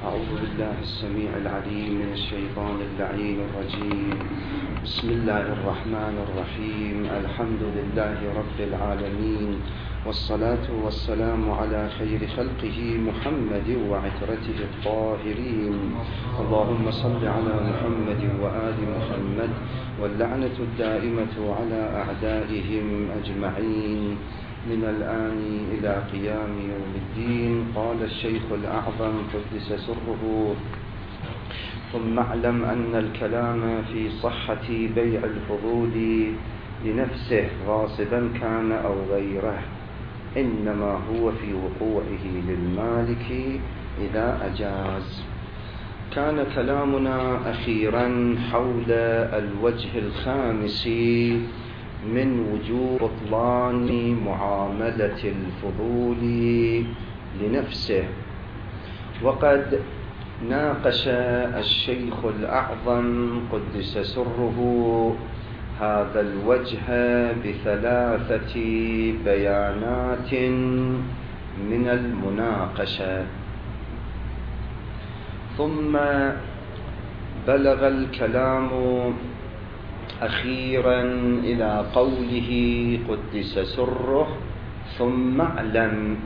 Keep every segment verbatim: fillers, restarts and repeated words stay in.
أعوذ بالله السميع العليم من الشيطان اللعين الرجيم. بسم الله الرحمن الرحيم. الحمد لله رب العالمين، والصلاة والسلام على خير خلقه محمد وعترته الطاهرين. اللهم صل على محمد وآل محمد، واللعنة الدائمة على أعدائهم أجمعين من الآن إلى قيام يوم الدين. قال الشيخ الأعظم قدس سره: ثم اعلم أن الكلام في صحة بيع الفضول لنفسه غاصبا كان أو غيره إنما هو في وقوعه للمالك إذا أجاز. كان كلامنا أخيرا حول الوجه الخامس من وجوب بطلان معاملة الفضول لنفسه، وقد ناقش الشيخ الأعظم قدس سره هذا الوجه بثلاثة بيانات من المناقشة، ثم بلغ الكلام أخيرا إلى قوله قدس سره: ثم اعلم.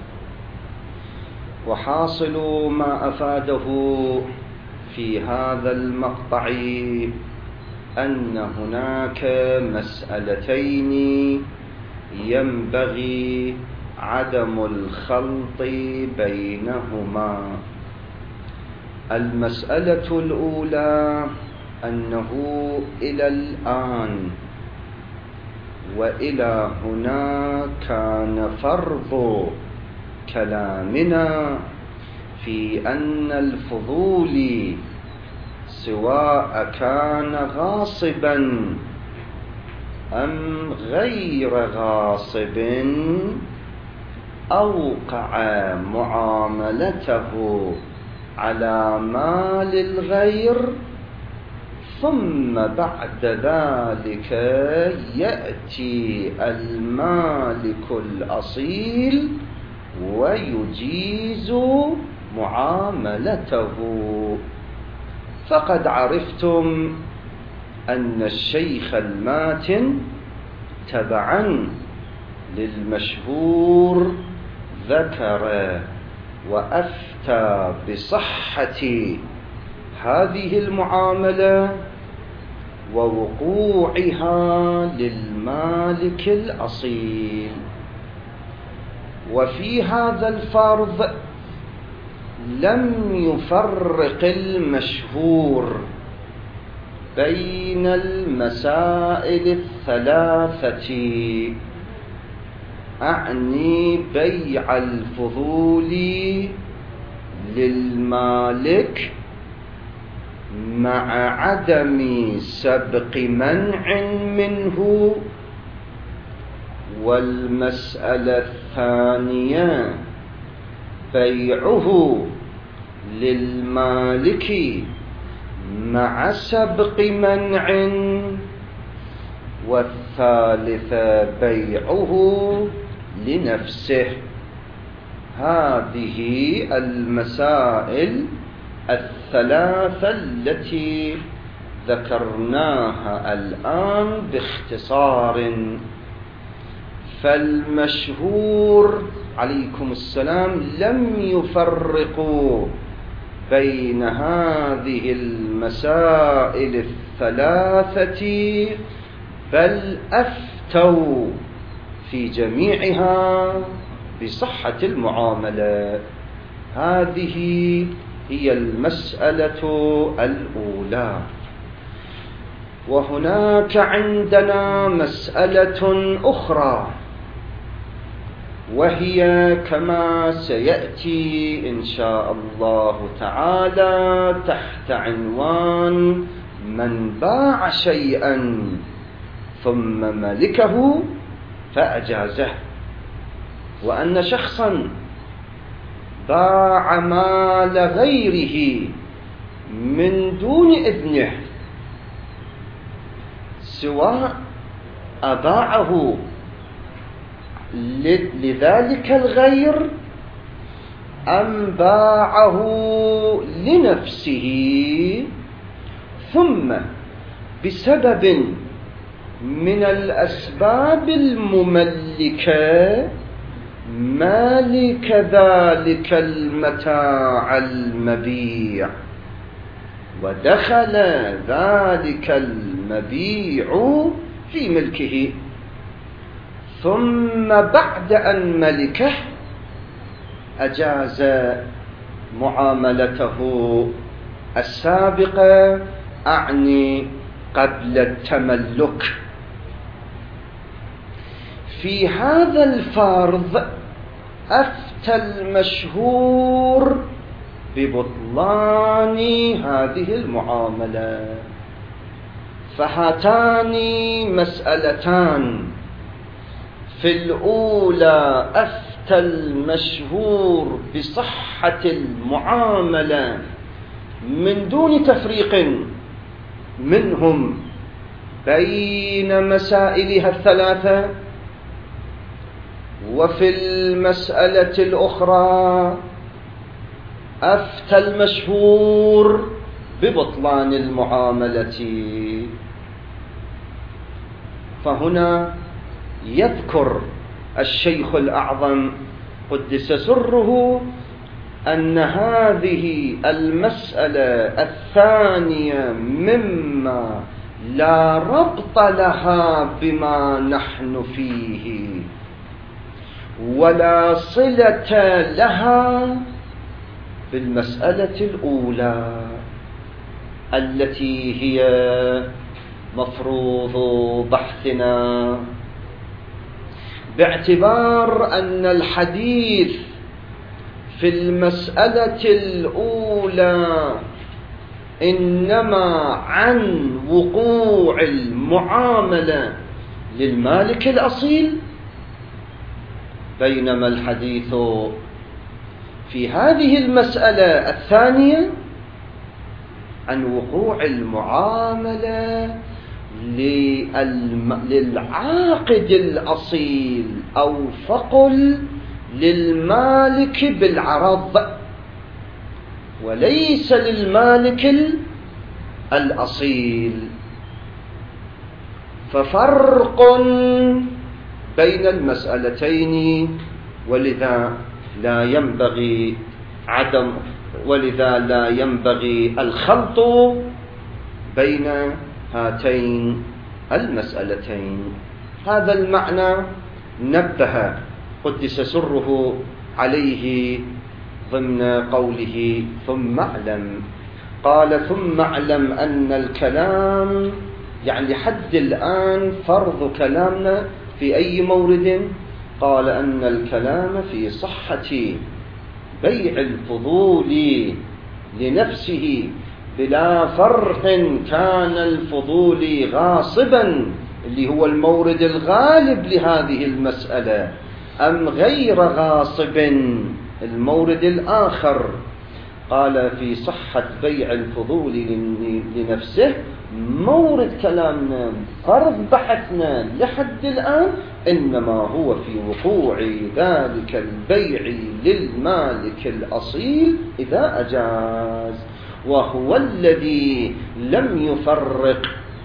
وحاصل ما أفاده في هذا المقطع أن هناك مسألتين ينبغي عدم الخلط بينهما. المسألة الأولى أنه إلى الآن وإلى هنا كان فرض كلامنا في أن الفضول سواء كان غاصبا أم غير غاصب أوقع معاملته على مال الغير، ثم بعد ذلك يأتي المالك الأصيل ويجيز معاملته. فقد عرفتم أن الشيخ الماتن تبعا للمشهور ذكر وأفتى بصحة هذه المعاملة ووقوعها للمالك الأصيل. وفي هذا الفرض لم يفرق المشهور بين المسائل الثلاثة، أعني بيع الفضول للمالك مع عدم سبق منع منه، والمسألة الثانية بيعه للمالك مع سبق منع، والثالثة بيعه لنفسه. هذه المسائل الثلاثة التي ذكرناها الآن باختصار. فالمشهور عليكم السلام لم يفرقوا بين هذه المسائل الثلاثة، بل أفتوا في جميعها بصحة المعاملة. هذه هي المسألة الأولى. وهناك عندنا مسألة أخرى، وهي كما سيأتي إن شاء الله تعالى تحت عنوان من باع شيئا ثم ملكه فأجازه. وأن شخصا باع مال غيره من دون إذنه، سواء أباعه لذلك الغير أم باعه لنفسه ثم بسبب من الأسباب المملكة مالك ذلك المتاع المبيع، ودخل ذلك المبيع في ملكه، ثم بعد أن ملكه أجاز معاملته السابقة، أعني قبل التملك. في هذا الفرض أفتى المشهور ببطلان هذه المعاملة. فهاتان مسألتان، في الأولى أفتى المشهور بصحة المعاملة من دون تفريق منهم بين مسائلها الثلاثة، وفي المسألة الأخرى أفتى المشهور ببطلان المعاملة. فهنا يذكر الشيخ الأعظم قدس سره أن هذه المسألة الثانية مما لا ربط لها بما نحن فيه ولا صلة لها بالمسألة الأولى التي هي مفروض بحثنا، باعتبار أن الحديث في المسألة الأولى إنما عن وقوع المعاملة للمالك الأصيل، بينما الحديث في هذه المسألة الثانية عن وقوع المعاملة للعاقد الأصيل، أو فقل للمالك بالعرض، وليس للمالك الأصيل. ففرق بين المسألتين، ولذا لا ينبغي عدم ولذا لا ينبغي الخلط بين هاتين المسألتين. هذا المعنى نبه قدس سره عليه ضمن قوله ثم اعلم. قال ثم اعلم أن الكلام، يعني لحد الآن فرض كلامنا في أي مورد؟ قال أن الكلام في صحة بيع الفضول لنفسه بلا فرق كان الفضول غاصبا، اللي هو المورد الغالب لهذه المسألة، أم غير غاصب المورد الآخر. قال في صحة بيع الفضول لنفسه مورد كلامنا، فرض بحثنا لحد الآن إنما هو في وقوع ذلك البيع للمالك الأصيل إذا أجاز، وهو الذي لم يفرق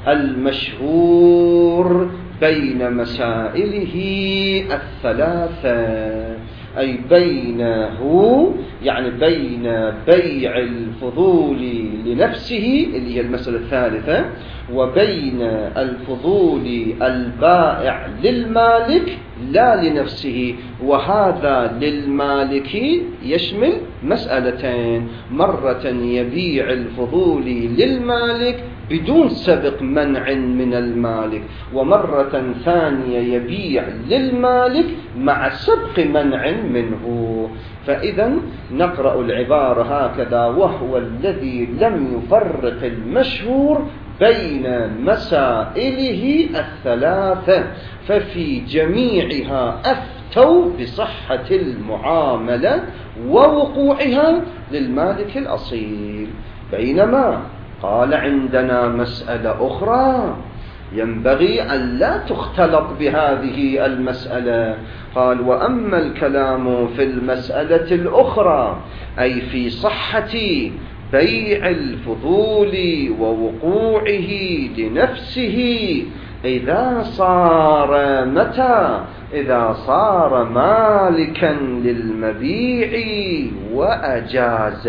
المشهور بين مسائله الثلاثة، أي بينه يعني بين بيع الفضول لنفسه اللي هي المسألة الثالثة، وبين الفضول البائع للمالك لا لنفسه، وهذا للمالك يشمل مسألتين: مرة يبيع الفضول للمالك بدون سبق منع من المالك، ومرة ثانية يبيع للمالك مع سبق منع منه. فإذا نقرأ العبارة هكذا: وهو الذي لم يفرق المشهور بين مسائله الثلاثة، ففي جميعها أفتوا بصحة المعاملة ووقوعها للمالك الأصيل. بينما قال عندنا مسألة أخرى ينبغي أن لا تختلط بهذه المسألة. قال: وأما الكلام في المسألة الأخرى أي في صحة بيع الفضول ووقوعه لنفسه إذا صار متى إذا صار مالكا للمبيع وأجاز،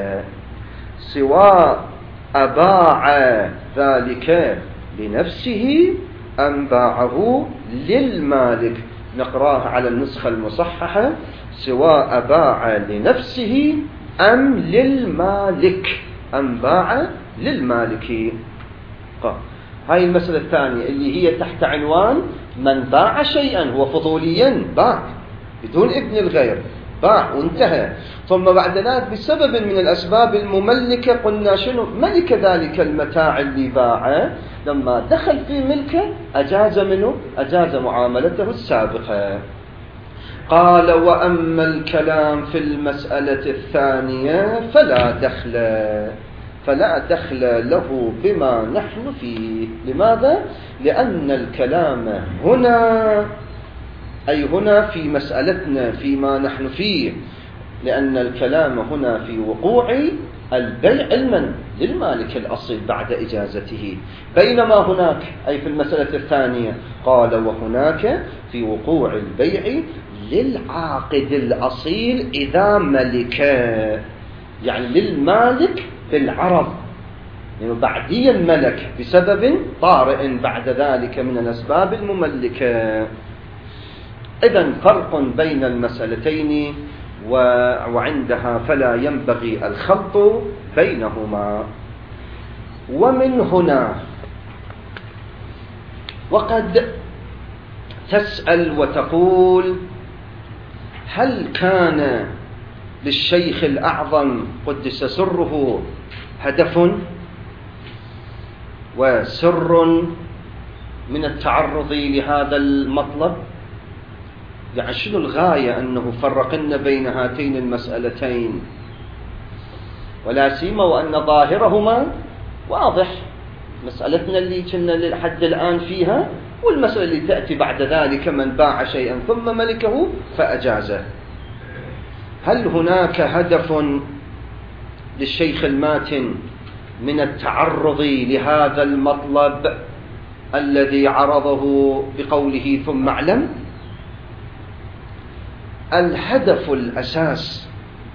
سواء أباع ذلك لنفسه أم باعه للمالك. نقراه على النسخة المصححة: سواء باع لنفسه أم للمالك، أم باع للمالك. هاي المسألة الثانية اللي هي تحت عنوان من باع شيئا هو فضوليا، باع بدون إذن الغير، باع وانتهى. ثم بعد ذلك بسبب من الأسباب المملكة قلنا شنو؟ ملك ذلك المتاع اللي باعه، لما دخل في ملكه أجاز منه أجاز معاملته السابقة. قال: وأما الكلام في المسألة الثانية فلا دخل فلا دخل له بما نحن فيه. لماذا؟ لأن الكلام هنا أي هنا في مسألتنا فيما نحن فيه، لأن الكلام هنا في وقوع البيع المن للمالك الأصيل بعد إجازته، بينما هناك أي في المسألة الثانية قال: وهناك في وقوع البيع للعاقد الأصيل إذا ملك، يعني للمالك بالعرض، يعني بعديا ملك بسبب طارئ بعد ذلك من الأسباب المملكة. إذن فرق بين المسألتين، وعندها فلا ينبغي الخلط بينهما. ومن هنا وقد تسأل وتقول: هل كان للشيخ الأعظم قدس سره هدف وسر من التعرض لهذا المطلب؟ يعني شنو الغاية أنه فرقنا بين هاتين المسألتين، ولا سيما وأن ظاهرهما واضح، مسألتنا اللي كنا لحد الآن فيها والمسألة اللي تأتي بعد ذلك من باع شيئا ثم ملكه فأجازه. هل هناك هدف للشيخ الماتن من التعرض لهذا المطلب الذي عرضه بقوله ثم اعلم؟ الهدف الأساس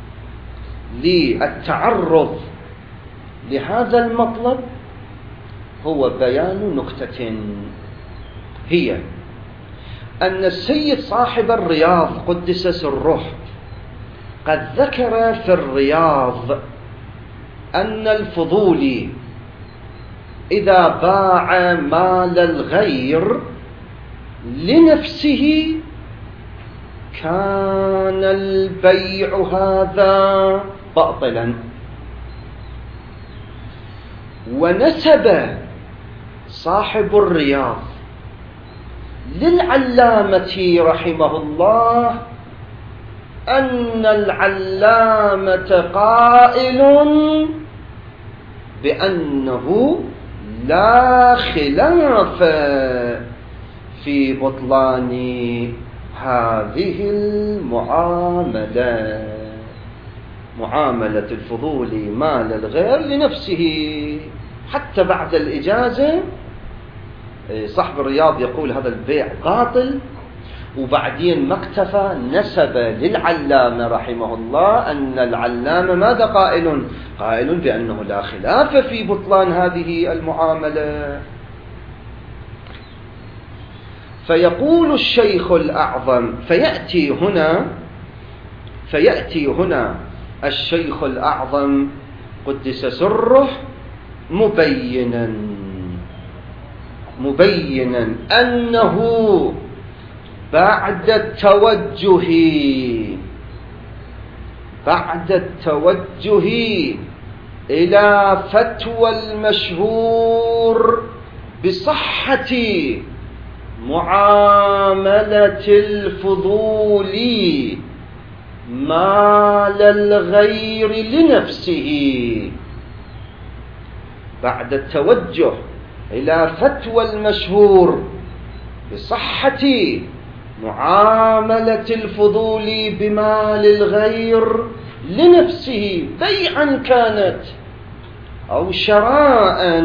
للتعرض لهذا المطلب هو بيان نكتة، هي أن السيد صاحب الرياض قدس سره قد ذكر في الرياض أن الفضولي إذا باع مال الغير لنفسه كان البيع هذا باطلا. ونسب صاحب الرياض للعلامة رحمه الله أن العلامة قائل بأنه لا خلاف في بطلان هذه المعاملة، معاملة الفضول مال الغير لنفسه حتى بعد الإجازة. صاحب الرياض يقول هذا البيع باطل، وبعدين ما اكتفى، نسب للعلامة رحمه الله أن العلامة ماذا قائل؟ قائل بأنه لا خلاف في بطلان هذه المعاملة. فيقول الشيخ الأعظم، فيأتي هنا فيأتي هنا الشيخ الأعظم قدس سره مبينا مبينا أنه بعد التوجه بعد التوجه إلى فتوى المشهور بصحة معاملة الفضول مال الغير لنفسه، بعد التوجه إلى فتوى المشهور بصحة معاملة الفضول بمال الغير لنفسه، بيعا كانت أو شراء،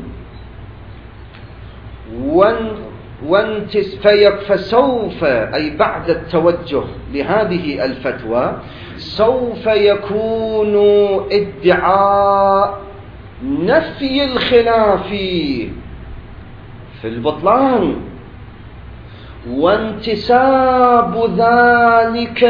وانتس فسوف أي بعد التوجه لهذه الفتوى سوف يكون ادعاء نفي الخلاف في البطلان، وانتساب ذلك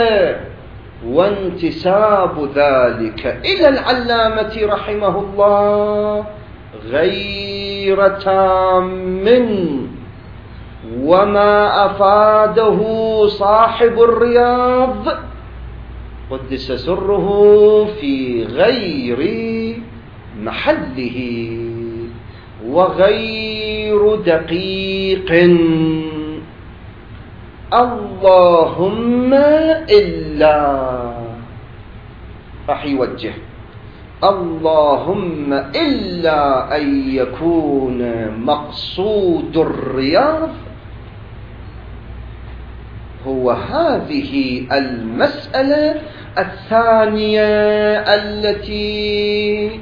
وانتساب ذلك إلى العلامة رحمه الله غير تام، وما أفاده صاحب الرياض قدس سره في غير محله وغير دقيق. اللهم إلا راح يوجه اللهم إلا أن يكون مقصود الرياض هو هذه المسألة الثانية التي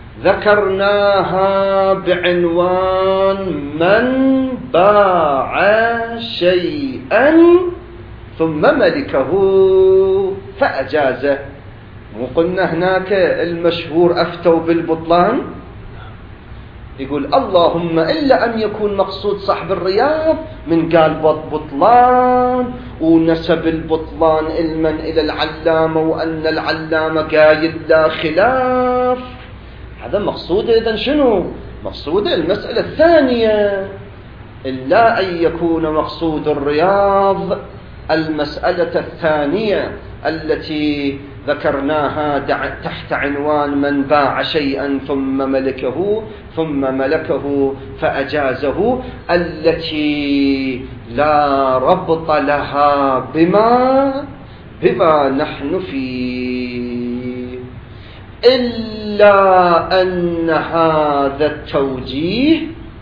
ذكرناها بعنوان من باع شيئا ثم ملكه فأجازه. وقلنا هناك المشهور أفتوا بالبطلان، يقول اللهم إلا أن يكون مقصود صاحب الرياض من قال بطلان ونسب البطلان علما إلى العلامة وأن العلامة قايل لا خلاف. هذا مقصود. إذن شنو مقصود؟ المسألة الثانية إلا أن يكون مقصود الرياض المسألة الثانية التي ذكرناها تحت عنوان من باع شيئا ثم ملكه ثم ملكه فأجازه، التي لا ربط لها بما بما نحن فيه، إلا أن هذا التوجيه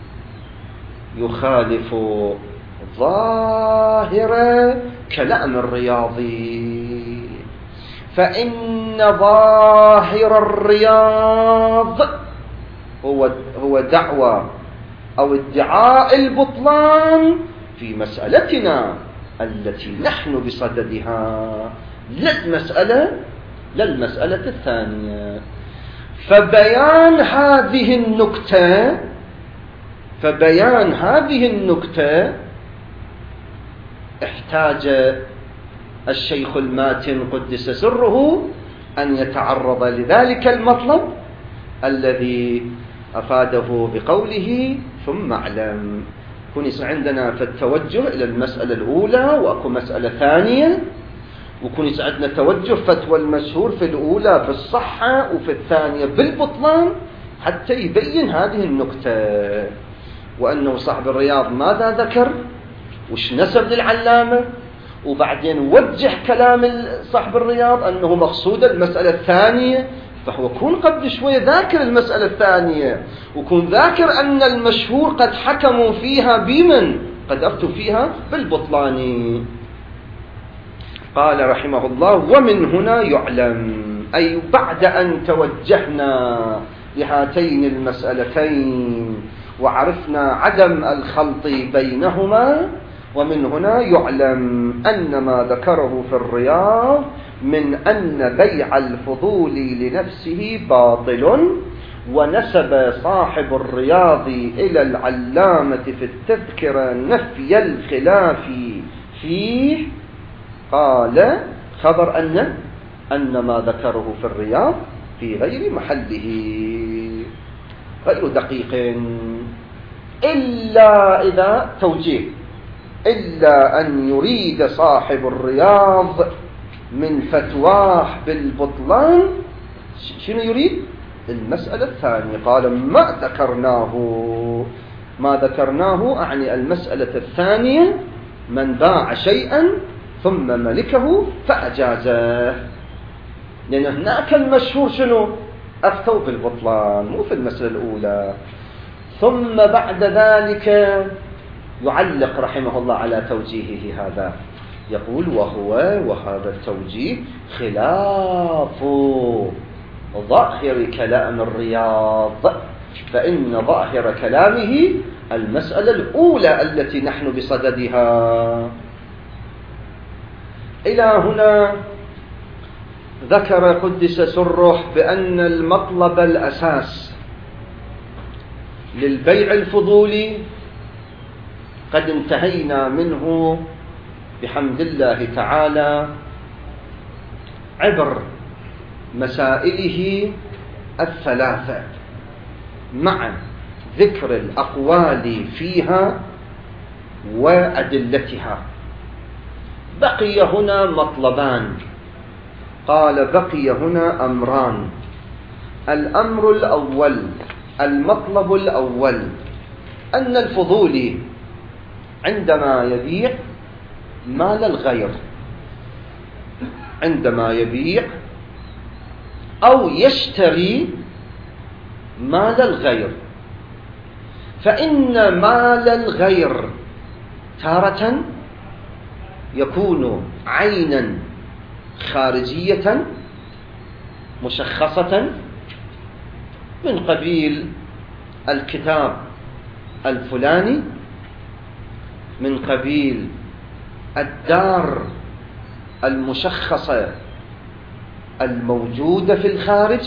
يخالف ظاهر كلام الرياضي، فإن ظاهر الرياض هو هو دعوى أو ادعاء البطلان في مسألتنا التي نحن بصددها، لا المسألة لا المسألة الثانية. فبيان هذه النكتة فبيان هذه النكتة احتاج الشيخ الماتن قدس سره أن يتعرض لذلك المطلب الذي أفاده بقوله ثم اعلم. يكون عندنا في التوجه إلى المسألة الأولى وأكو مسألة ثانية، ويكون عندنا توجه فتوى المشهور في الأولى بالصحة وفي الثانية بالبطلان حتى يبين هذه النكتة، وأنه صاحب الرياض ماذا ذكر وش نسب للعلامة، وبعدين وجه كلام صاحب الرياض أنه مقصود المسألة الثانية، فهو كون قبل شوية ذاكر المسألة الثانية وكون ذاكر أن المشهور قد حكموا فيها بمن قد أفتوا فيها بالبطلان. قال رحمه الله ومن هنا يعلم، أي بعد أن توجهنا لهاتين المسألتين وعرفنا عدم الخلط بينهما، ومن هنا يعلم أن ما ذكره في الرياض من أن بيع الفضول لنفسه باطل، ونسب صاحب الرياض إلى العلامة في التذكرة نفي الخلاف فيه. قال خبر أن أن ما ذكره في الرياض في غير محله غير دقيق، إلا إذا توجيه إلا أن يريد صاحب الرياض من فتواه بالبطلان شنو يريد؟ المسألة الثانية. قال ما ذكرناه ما ذكرناه أعني المسألة الثانية من باع شيئا ثم ملكه فأجازه، لأن هناك المشهور شنو؟ أفتوا بالبطلان مو في المسألة الأولى. ثم بعد ذلك يعلق رحمه الله على توجيهه هذا، يقول: وهو وهذا التوجيه خلاف ظاهر كلام الرياض، فإن ظاهر كلامه المسألة الأولى التي نحن بصددها. إلى هنا ذكر قدس سره بأن المطلب الأساس للبيع الفضولي قد انتهينا منه بحمد الله تعالى عبر مسائله الثلاثة مع ذكر الأقوال فيها وأدلتها. بقي هنا مطلبان، قال: بقي هنا أمران. الأمر الأول، المطلب الأول، أن الفضولي عندما يبيع مال الغير، عندما يبيع أو يشتري مال الغير، فإن مال الغير تارة يكون عينا خارجية مشخصة من قبيل الكتاب الفلاني، من قبيل الدار المشخصة الموجودة في الخارج،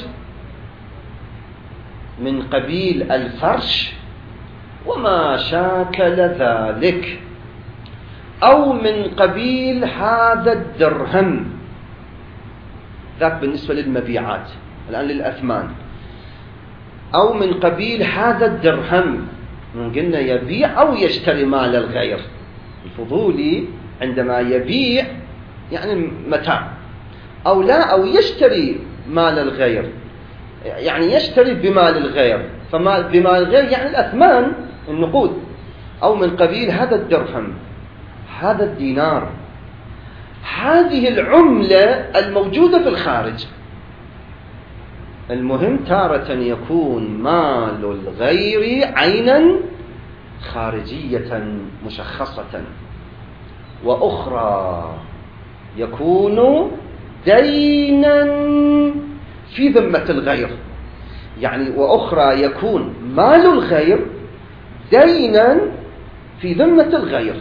من قبيل الفرش وما شاكل ذلك، أو من قبيل هذا الدرهم. ذاك بالنسبة للمبيعات، الآن للأثمان. أو من قبيل هذا الدرهم، من قلنا يبيع أو يشتري مال الغير. الفضولي عندما يبيع يعني متاع، أو لا، أو يشتري مال الغير يعني يشتري بمال الغير، فمال بمال الغير يعني الأثمان النقود، أو من قبيل هذا الدرهم، هذا الدينار، هذه العملة الموجودة في الخارج. المهم تارة يكون مال الغير عينا خارجية مشخصة، وأخرى يكون دينا في ذمة الغير، يعني وأخرى يكون مال الغير دينا في ذمة الغير.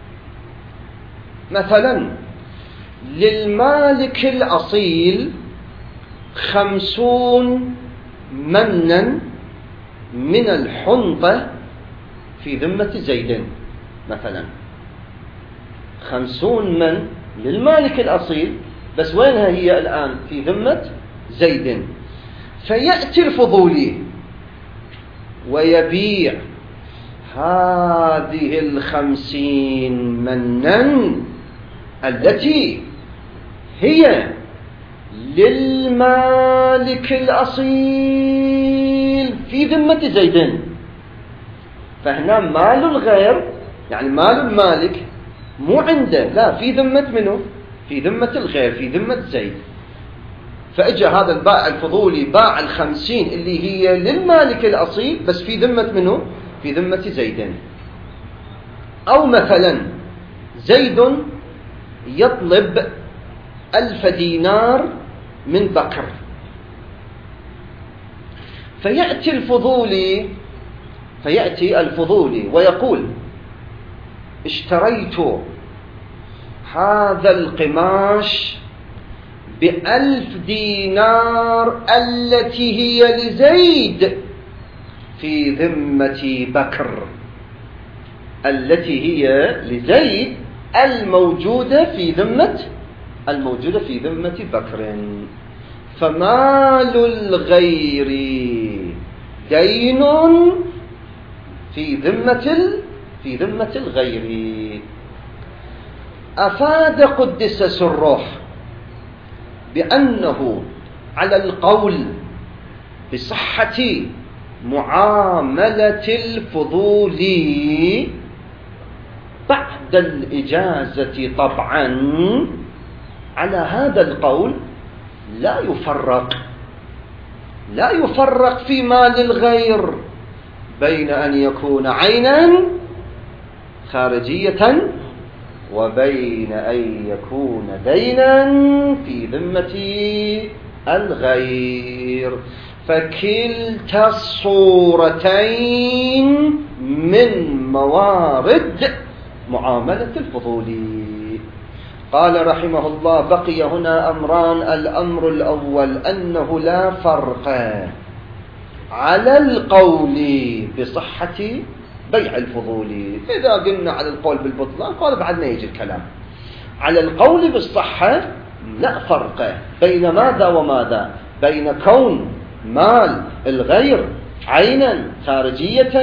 مثلا للمالك الأصيل خمسون منا من الحنطة في ذمة زيد، مثلا خمسون من للمالك الأصيل، بس وينها هي الآن؟ في ذمة زيد. فيأتي الفضولي ويبيع هذه الخمسين منا التي هي للمالك الأصيل في ذمة زيد. فهنا مال الغير يعني مال المالك مو عنده، لا، في ذمة منه؟ في ذمة الغير، في ذمة زيد. فإجا هذا البائع الفضولي باع الخمسين اللي هي للمالك الأصيل بس في ذمة منه؟ في ذمة زيد. أو مثلا زيد يطلب ألف دينار من بكر، فيأتي الفضولي فيأتي الفضولي ويقول: اشتريت هذا القماش بألف دينار التي هي لزيد في ذمة بكر، التي هي لزيد الموجودة في ذمة الموجودة في ذمة بكر. فمال الغير دين في ذمة في ذمة الغير. أفاد قدس سره بأنه على القول بصحة معاملة الفضولي بعد الإجازة طبعا، على هذا القول لا يفرق لا يفرق في مال الغير بين أن يكون عينا خارجية وبين أن يكون دينا في ذمة الغير، فكلتا الصورتين من موارد معاملة الفضولي. قال رحمه الله: بقي هنا أمران. الأمر الأول أنه لا فرق على القول بصحة بيع الفضولي. إذا قلنا على القول بالبطلان قال بعدنا يجي الكلام على القول بالصحة، لا فرق بين ماذا وماذا، بين كون مال الغير عينا خارجية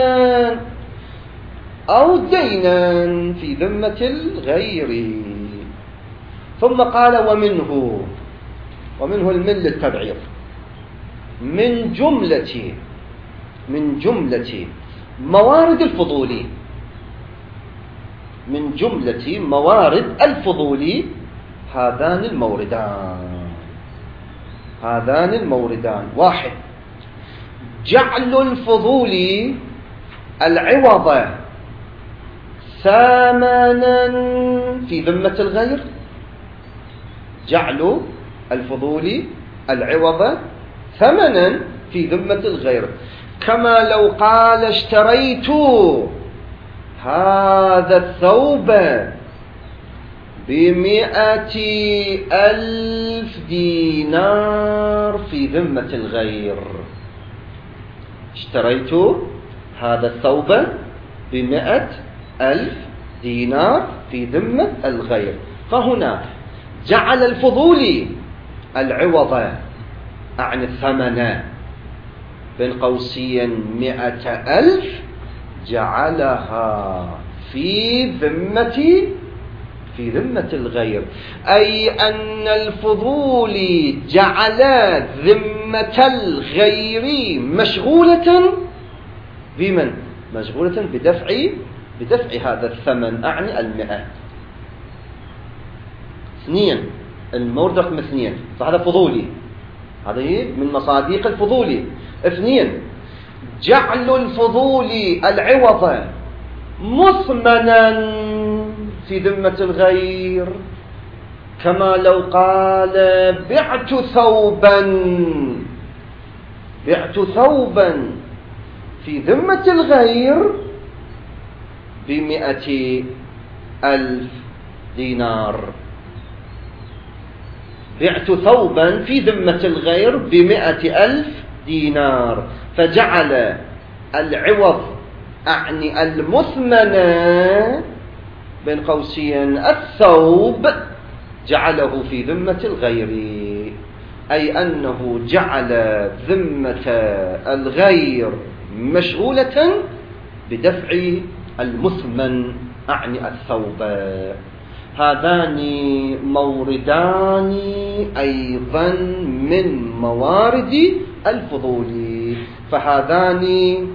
أو دينا في ذمة الغير. ثم قال: ومنه ومنه المن للتبعيض من جملة من جملة موارد الفضولي من جملة موارد الفضولي هذان الموردان هذان الموردان واحد: جعل الفضول العوض ثمنا في ذمة الغير، جعل الفضول العوض ثمنا في ذمة الغير، كما لو قال: اشتريت هذا الثوب بمئة ألف دينار في ذمة الغير. اشتريت هذا الثوب بمئة ألف دينار في ذمة الغير. فهنا جعل الفضول العوض عن الثمن بين قوسين مئة ألف، جعلها في ذمة في ذمة الغير، أي أن الفضول جعل ذمة الغير مشغولة بمن؟ مشغولة بدفع بدفع هذا الثمن، أعني المئة. اثنين، المورد رقم اثنين، فهذا فضولي، هذه من مصاديق الفضولي. اثنين، جعل الفضول العوض مثمنا في ذمة الغير، كما لو قال: بعت ثوبا بعت ثوبا في ذمة الغير بمئة ألف دينار. بعت ثوبا في ذمة الغير بمئة ألف دينار، فجعل العوض أعني المثمن بين قوسين الثوب جعله في ذمة الغير، أي أنه جعل ذمة الغير مشغولة بدفع المثمن أعني الثوب. هذان موردان أيضا من موارد الفضول، فهذان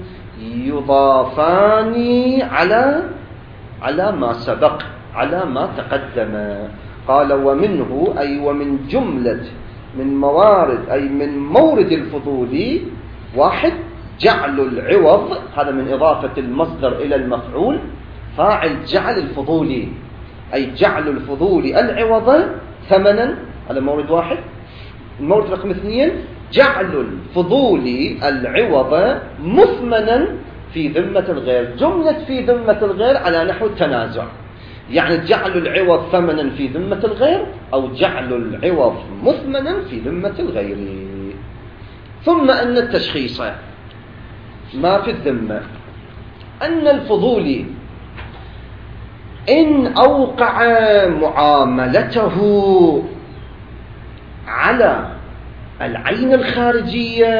يضافان على على ما سبق، على ما تقدم. قال: ومنه أي ومن جملة من موارد أي من مورد الفضول واحد: جعل العوض، هذا من إضافة المصدر إلى المفعول، فاعل جعل الفضول أي جعل الفضول العوض ثمنا، هذا مورد واحد. المورد رقم اثنين: جعل الفضول العوض مثمنا في ذمة الغير. جملة في ذمة الغير على نحو التنازع، يعني جعل العوض ثمنا في ذمة الغير أو جعل العوض مثمنا في ذمة الغير. ثم أن التشخيص ما في الذمة أن الفضول إن أوقع معاملته على العين الخارجية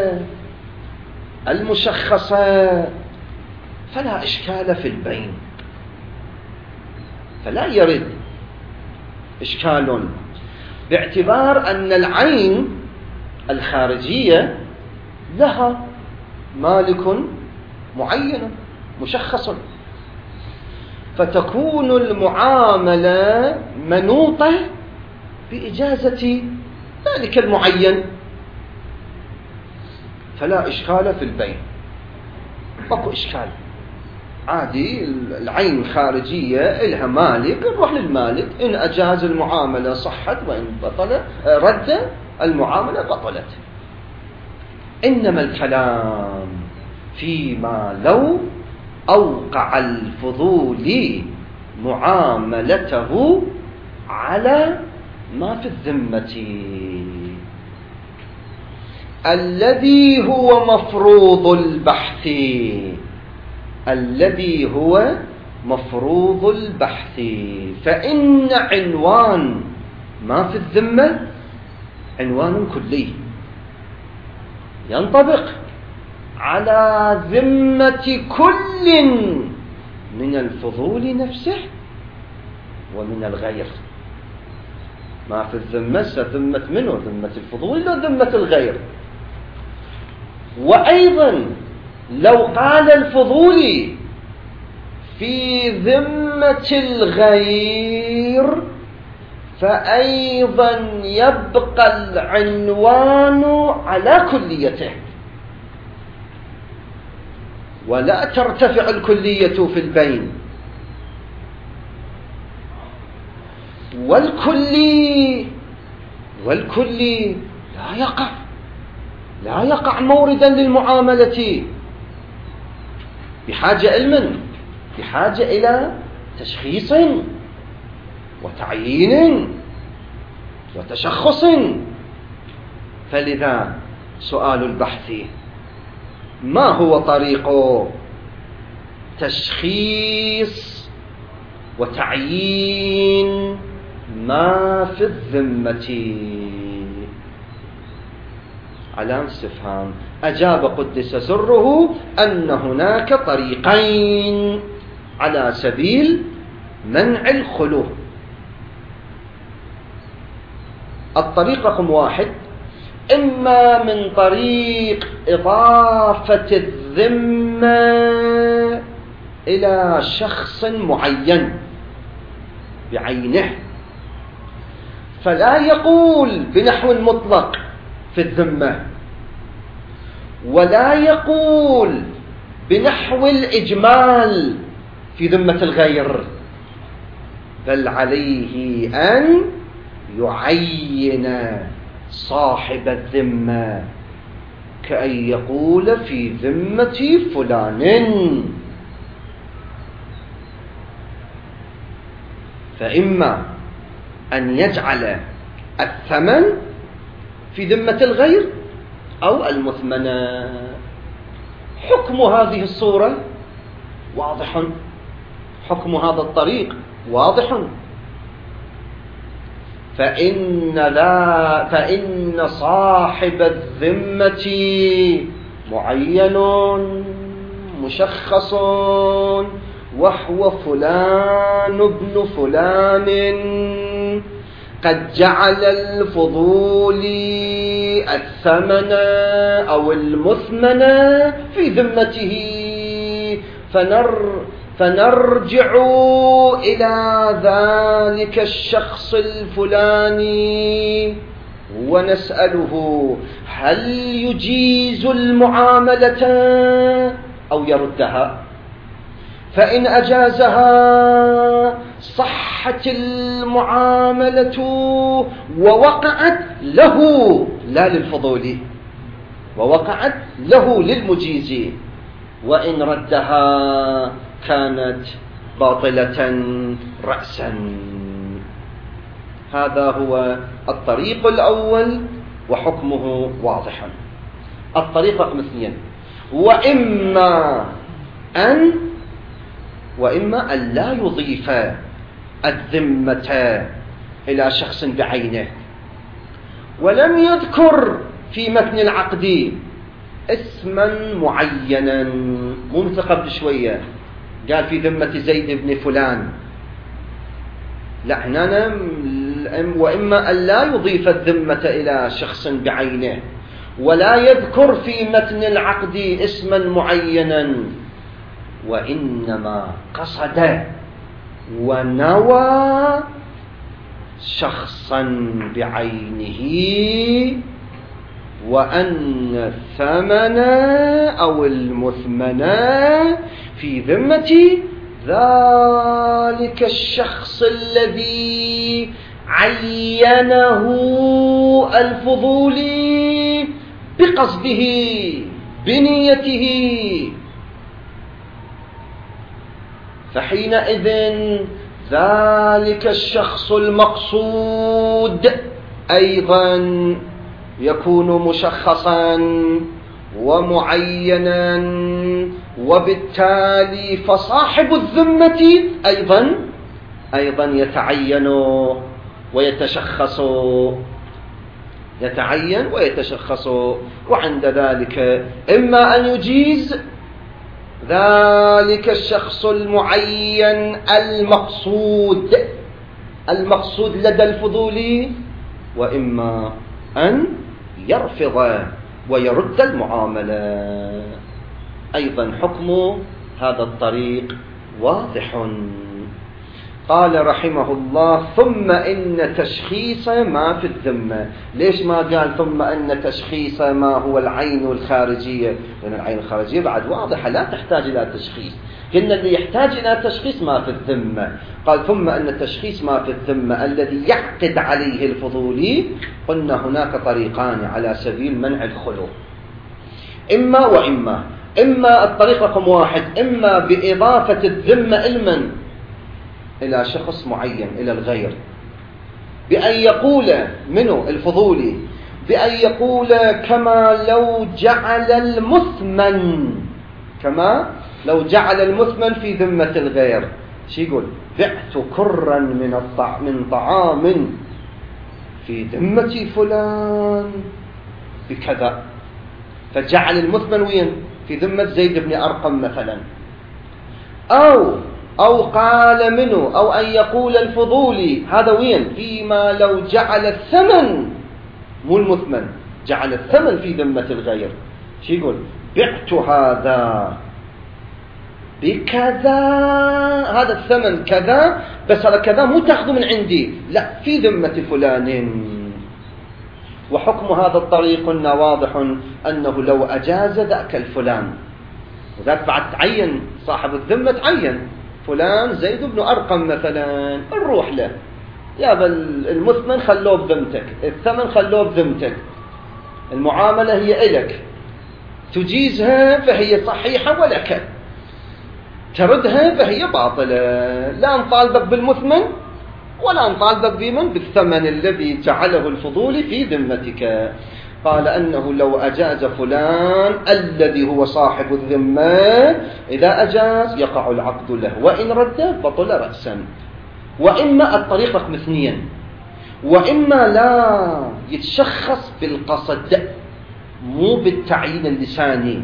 المشخصة فلا إشكال في البين، فلا يرد إشكال، باعتبار أن العين الخارجية لها مالك معين مشخص، فتكون المعاملة منوطة بإجازة ذلك المعين، فلا إشكال في البين. ماكو إشكال، عادي العين الخارجية إلها مالك، نروح للمالك، إن أجاز المعاملة صحت، وإن بطل رد المعاملة بطلت. إنما الكلام فيما لو أوقع الفضولي معاملته على ما في الذمة الذي هو مفروض البحث الذي هو مفروض البحث فإن عنوان ما في الذمة عنوان كلي ينطبق على ذمة كل من الفضول نفسه ومن الغير. ما في الذمة ذمة منه، ذمة الفضول وذمة الغير. وأيضا لو قال الفضولي في ذمة الغير فأيضا يبقى العنوان على كليته، ولا ترتفع الكلية في البين. والكلي والكلي لا يقع لا يقع موردا للمعاملة، بحاجة علما، بحاجة إلى تشخيص وتعيين وتشخص. فلذا سؤال البحث ما هو طريق تشخيص وتعيين ما في الذمة؟ علامة استفهام. أجاب قدس سره أن هناك طريقين على سبيل منع الخلو. الطريق رقم واحد، إما من طريق إضافة الذمة إلى شخص معين بعينه، فلا يقول بنحو مطلق في الذمة، ولا يقول بنحو الإجمال في ذمة الغير، بل عليه أن يعين صاحب الذمة، كأن يقول في ذمة فلان. فإما أن يجعل الثمن في ذمة الغير أو المثمنة. حكم هذه الصورة واضح، حكم هذا الطريق واضح. فإن لا فإن صاحب الذمة معين مشخص وهو فلان ابن فلان قد جعل الفضولي الثمن أو المثمن في ذمته، فنر فنرجع إلى ذلك الشخص الفلاني ونسأله هل يجيز المعاملة أو يردها؟ فإن أجازها صحت المعاملة ووقعت له لا للفضولي، ووقعت له للمجيز، وإن ردها كانت باطلة رأسا. هذا هو الطريق الأول وحكمه واضح. الطريق رقم اثنين، وإما أن وإما أن لا يضيف الذمة إلى شخص بعينه، ولم يذكر في متن العقد اسما معينا، مو مثل قبل شوية قال في ذمة زيد بن فلان، لا هنا وإما أن لا يضيف الذمة إلى شخص بعينه، ولا يذكر في متن العقد اسما معينا، وإنما قصد ونوى شخصا بعينه وأن الثمن أو المثمن في ذمة ذلك الشخص الذي عينه الفضولي بقصده بنيته. فحينئذ ذلك الشخص المقصود أيضا يكون مشخصا ومعينا، وبالتالي فصاحب الذمة أيضا أيضا يتعين ويتشخص يتعين ويتشخص. وعند ذلك إما أن يجيز ذلك الشخص المعين المقصود المقصود لدى الفضولي، وإما أن يرفض ويرد المعاملة. أيضا حكم هذا الطريق واضح. قال رحمه الله: ثم إن تشخيص ما في الذمة. ليش ما قال ثم إن تشخيص ما هو العين الخارجية؟ لأن العين الخارجية بعد واضحة لا تحتاج إلى تشخيص. قلنا اللي يحتاج إلى تشخيص ما في الذمة. قال ثم أن تشخيص ما في الذمة الذي يعقد عليه الفضولي. قلنا هناك طريقان على سبيل منع الخلو، إما وإما. إما الطريق رقم واحد، إما بإضافة الذمة المن إلى شخص معين، إلى الغير، بأن يقول منه الفضولي بأن يقول كما لو جعل المثمن كما لو جعل المثمن في ذمة الغير. شو يقول؟ بعت كرا من الطع من طعام في ذمة فلان بكذا، فجعل المثمن وين؟ في ذمة زيد بن أرقم مثلا. أو أو قال منه أو أن يقول الفضولي هذا وين؟ فيما لو جعل الثمن، مو المثمن، جعل الثمن في ذمة الغير. شو يقول؟ بعت هذا بكذا، هذا الثمن كذا، بس هذا كذا مو تأخذه من عندي، لا، في ذمة فلان. وحكم هذا الطريق قلنا واضح أنه لو أجاز ذاك الفلان، وذاك بعد تعين صاحب الذمة، تعين فلان زيد بن أرقم مثلا، نروح له يا بل المثمن خلوه بذمتك، الثمن خلوه بذمتك، المعاملة هي إلك، تجيزها فهي صحيحة ولك، تردها فهي باطلة. لا نطالبك بالمثمن ولا نطالبك بمن بالثمن الذي جعله الفضولي في ذمتك. قال أنه لو أجاز فلان الذي هو صاحب الذمة، إذا أجاز يقع العقد له، وإن رد بطل رأسا. وإما الطريق رقم اثنين، وإما لا يتشخص بالقصد، مو بالتعيين اللساني،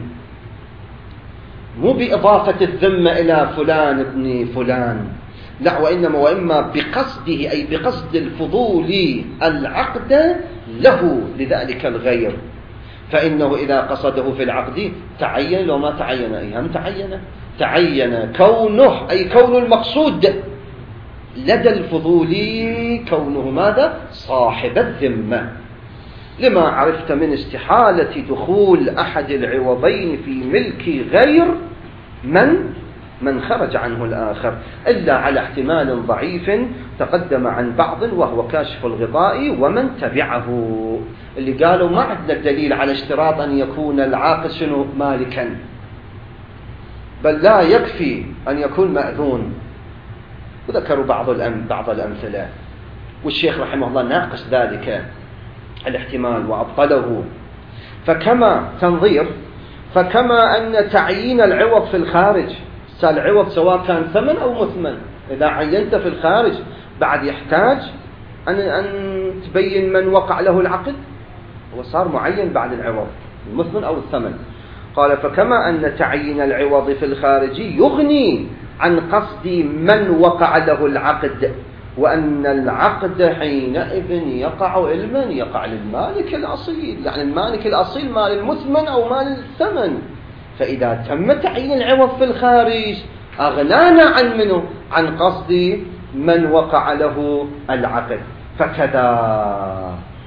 مو بإضافة الذمة إلى فلان ابن فلان، لا، وإنما وإما بقصده، أي بقصد الفضولي العقد له لذلك الغير، فإنه إذا قصده في العقد تعين، لو ما تعين أيهم تعين تعين كونه، أي كون المقصود لدى الفضولي كونه ماذا؟ صاحب الذمة، لما عرفت من استحالة دخول أحد العوضين في ملك غير من من خرج عنه الآخر، إلا على احتمال ضعيف تقدم عن بعض وهو كاشف الغطاء ومن تبعه، اللي قالوا ما عندنا دليل على اشتراط أن يكون العاقد شنو؟ مالكا، بل لا يكفي أن يكون مأذون. وذكروا بعض الأم بعض الأمثلة، والشيخ رحمه الله ناقش ذلك الاحتمال وأبطله. فكما تنظير فكما أن تعيين العوض في الخارج، العوض سواء كان ثمن أو مثمن، إذا عينت في الخارج بعد يحتاج أن أن تبين من وقع له العقد، وصار معين بعد العوض المثمن أو الثمن. قال فكما أن تعيين العوض في الخارج يغني عن قصد من وقع له العقد، وأن العقد حينئذ يقع لمن؟ يقع للمالك الأصيل، يعني المالك الأصيل مال المثمن أو مال الثمن. فإذا تم تعيين العوض في الخارج أغنانا عن منه؟ عن قصد من وقع له العقد. فكذا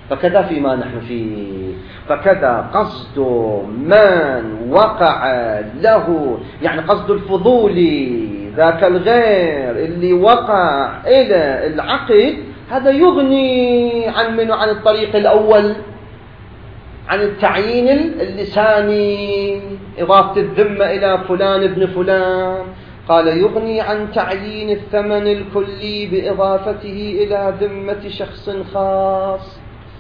فكذا فيما نحن فيه، فكذا قصد من وقع له، يعني قصد الفضولي ذاك الغير اللي وقع إلى العقد، هذا يغني عن منه عن الطريق الأول، عن التعيين اللساني، إضافة الذمة إلى فلان ابن فلان. قال يغني عن تعيين الثمن الكلي بإضافته إلى ذمة شخص خاص.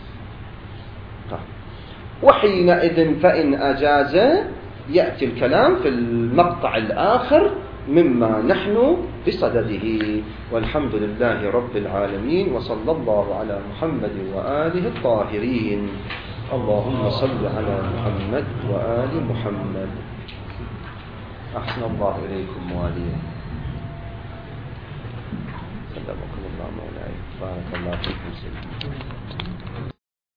وحينئذ فإن أجاز يأتي الكلام في المقطع الآخر مما نحن بصدده. والحمد لله رب العالمين، وصلى الله على محمد وآله الطاهرين. اللهم صل على محمد وآل محمد. أحسن الله إليكم موالين. سلمكم الله مولاي، بارك الله فيكم.